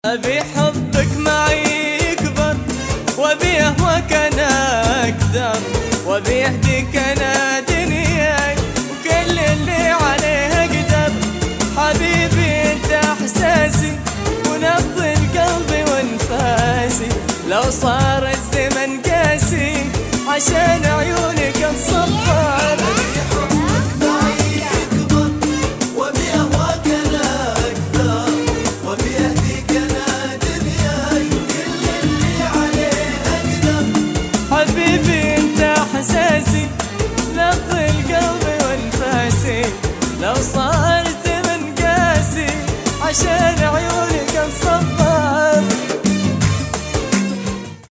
أبي حبك معي يكبر، وأبي أهواك أنا أكثر، وأبي أهديك أنا دنياي وكل اللي عليه أقدر. حبيبي أنت إحساسي ونبض القلب وانفاسي، لو صار الزمن قاسي عشان عيونك أتصبر.